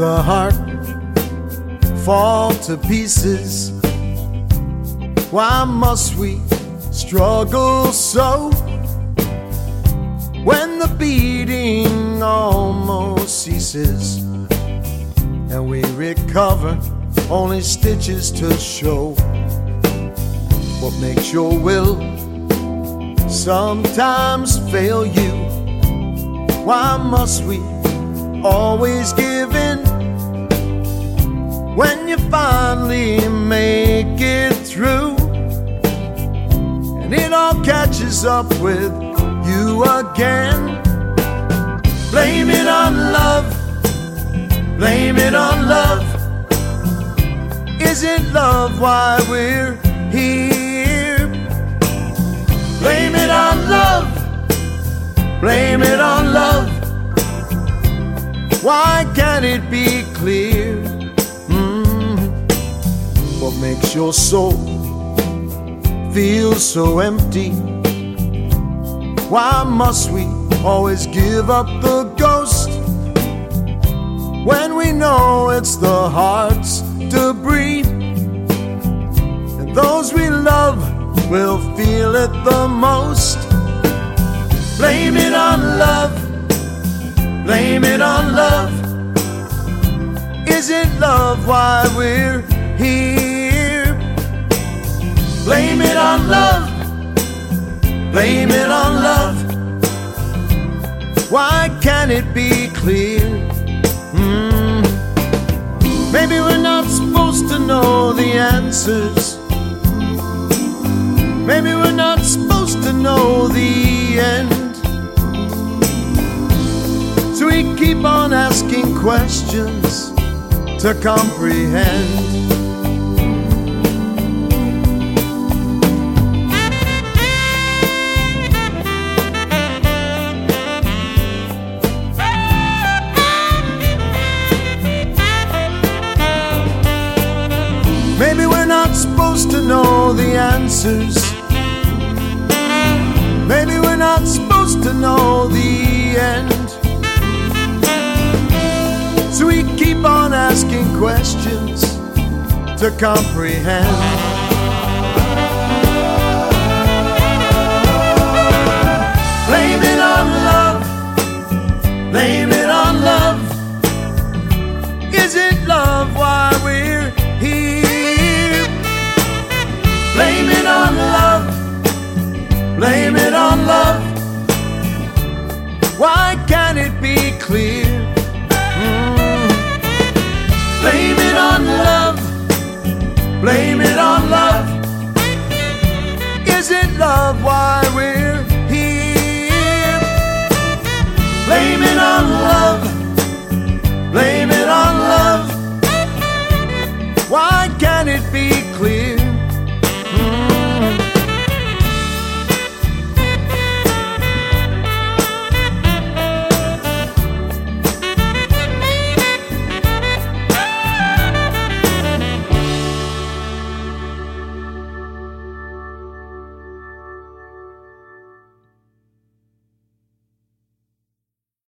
a heart fall to pieces? Why must we struggle so? When the beating almost ceases and we recover, only stitches to show. What makes your will sometimes fail you? Why must we always give in? When you finally make it through and it all catches up with you again, blame it on love, blame it on love. Isn't love why we're here? Blame it on love, blame it on love. Why can't it be clear? What makes your soul feel so empty? Why must we always give up the ghost when we know it's the heart's debris? And those we love will feel it the most. Blame it on love, blame it on love. Isn't love why we're here? Blame it on love, blame it on love. Why can't it be clear? Maybe we're not supposed to know the answers. Maybe we're not supposed to know the end. So we keep on asking questions to comprehend. Maybe we're not supposed to know the answers. Maybe we're not supposed to know the end. So we keep on asking questions to comprehend. Blame it on love, blame it on love. Isn't love why we're here? Blame it on love, blame it on love. Why can't it be clear? Blame it on love, blame it on love. Isn't love why we're